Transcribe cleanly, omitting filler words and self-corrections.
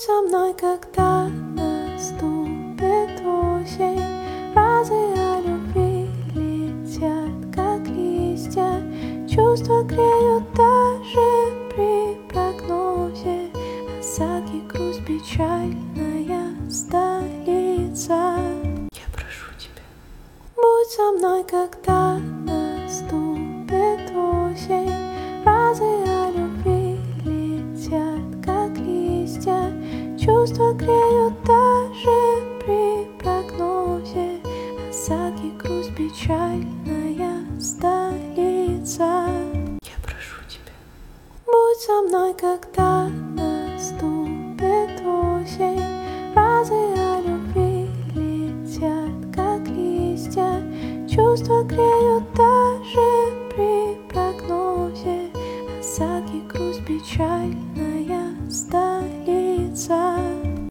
со мной, когда наступит осень. Фразы о любви летят, как листья. Чувства греют даже при прогнозе. Осаки, грусть, печальная столица. Я прошу тебя. Будь со мной, когда наступит осень. Фразы о любви летят, как листья. Чувства греют даже при прогнозе. Осаки, грусть, печальная столица. Я прошу тебя. Будь со мной, когда наступит осень. Фразы о любви летят, как листья. Чувства греют даже при прогнозе. Осаки, грусть, печальная столица.